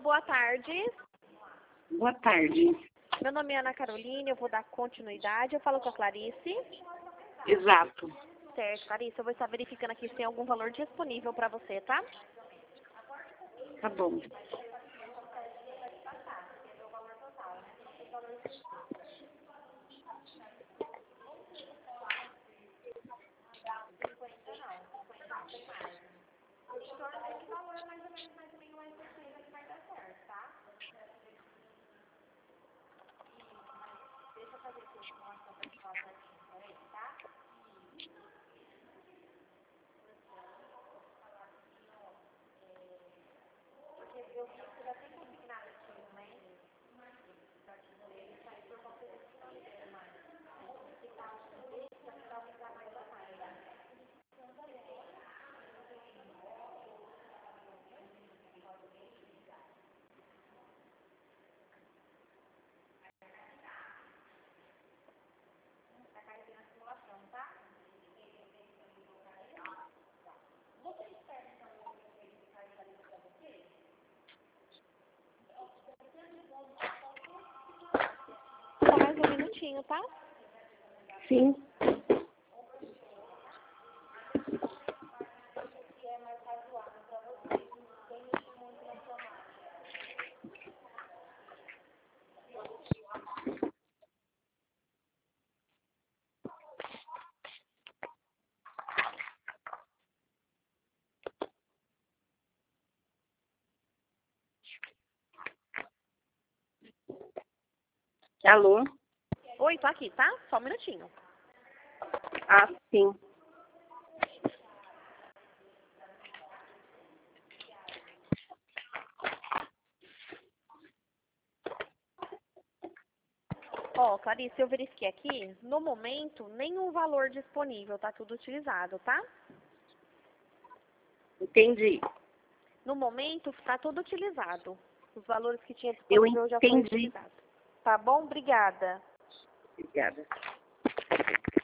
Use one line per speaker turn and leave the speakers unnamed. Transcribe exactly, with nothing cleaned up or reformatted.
boa tarde.
Boa tarde.
Meu nome é Ana Carolina, eu vou dar continuidade. Eu falo com a Clarice.
Exato.
Certo, Clarice, eu vou estar verificando aqui se tem algum valor disponível para você, tá?
Tá bom.
Só mais um minutinho, tá?
Sim. Alô?
Oi, tô aqui, tá? Só um minutinho.
Ah, sim.
Ó, Clarice, eu verifiquei aqui, no momento, nenhum valor disponível, tá tudo utilizado, tá?
Entendi.
No momento, tá tudo utilizado. Os valores que tinha
Eu
disponível já foram
entendi.
utilizados. Tá bom? Obrigada.
Obrigada.